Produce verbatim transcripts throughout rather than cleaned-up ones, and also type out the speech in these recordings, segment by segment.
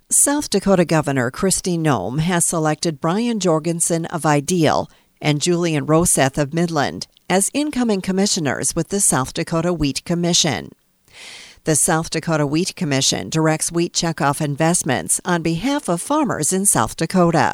South Dakota Governor Kristi Noem has selected Brian Jorgensen of Ideal and Julian Roseth of Midland as incoming commissioners with the South Dakota Wheat Commission. The South Dakota Wheat Commission directs wheat checkoff investments on behalf of farmers in South Dakota.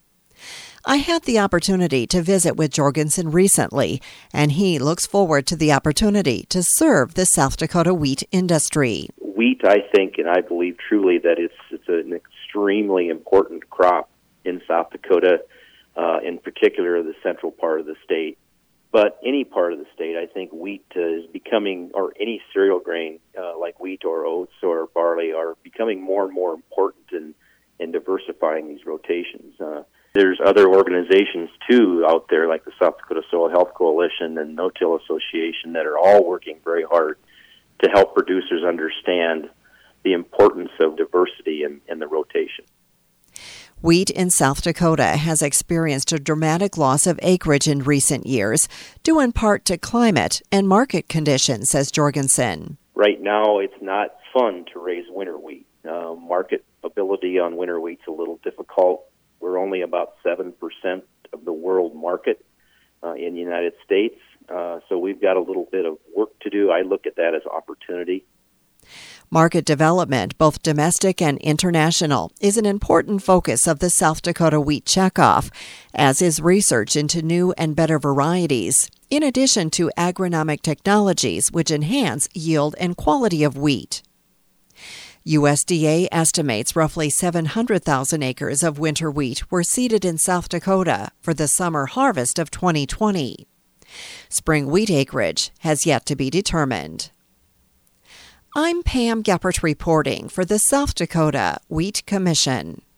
I had the opportunity to visit with Jorgensen recently, and he looks forward to the opportunity to serve the South Dakota wheat industry. Wheat, I think, and I believe truly that it's it's an extremely important crop in South Dakota, uh, in particular the central part of the state. But any part of the state, I think wheat uh, is becoming, or any cereal grain uh, like wheat or oats or barley, are becoming more and more important in, in diversifying these rotations. Uh, there's other organizations, too, out there like the South Dakota Soil Health Coalition and No-Till Association that are all working very hard to help producers understand the importance of diversity in, in the rotation. Wheat in South Dakota has experienced a dramatic loss of acreage in recent years, due in part to climate and market conditions, says Jorgensen. Right now, it's not fun to raise winter wheat. Uh, market ability on winter wheat's a little difficult. We're only about seven percent of the world market uh, in the United States, uh, so we've got a little bit of work to do. I look at that as opportunity. Market development, both domestic and international, is an important focus of the South Dakota Wheat Checkoff, as is research into new and better varieties, in addition to agronomic technologies which enhance yield and quality of wheat. U S D A estimates roughly seven hundred thousand acres of winter wheat were seeded in South Dakota for the summer harvest of twenty twenty. Spring wheat acreage has yet to be determined. I'm Pam Geppert reporting for the South Dakota Wheat Commission.